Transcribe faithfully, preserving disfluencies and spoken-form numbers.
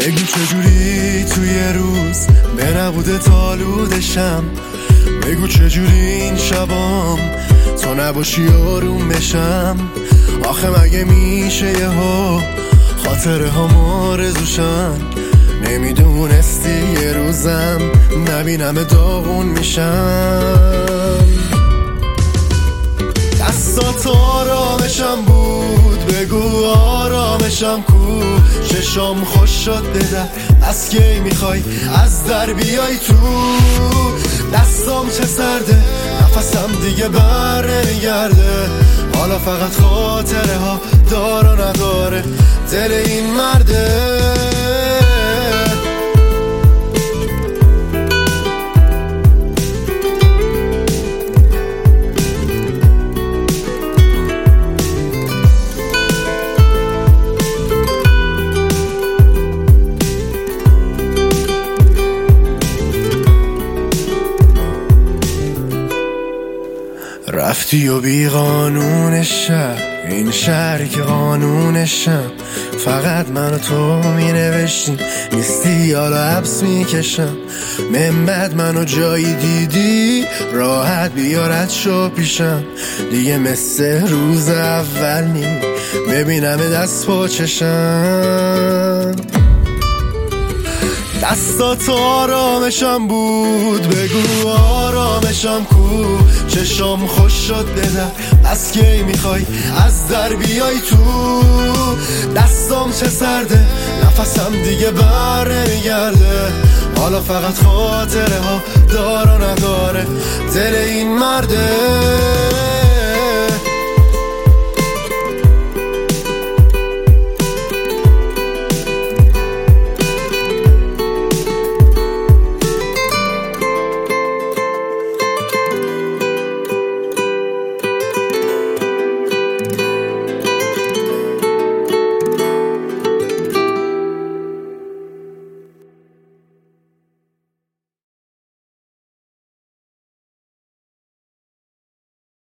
بگو چجوری توی روز به نبوده تالودشم، بگو چجوری این شبام تو نباشی آروم بشم. آخه مگه میشه یه ها خاطره ها مارزوشن، نمیدونستی یه روزم نبینم داغون میشم. دستات آرامشم بود، بگو آرامشم کو، چشام خوش شد بدر از کی میخوای از در بیای تو. دستام چه سرده نفسم دیگه بر نمیگرده، حالا فقط خاطره ها دار و نداره دل این مرده. رفتی و بی قانون شهر، این شهری که قانونشم، فقط من و تو می نوشتیم نیستی حالا حبس می کشم. من بعد منو جایی دیدی راحت بیارد شو پیشم، دیگه مثل روز اول نی ببینم دست پا چشم. دستات آرامشم بود، بگو آرامشم کو، چشام خوش شد بدر از کی میخوای از در بیای تو. دستام چه سرده نفسم دیگه بر نمیگرده، حالا فقط خاطره ها دار و نداره دل این مرده.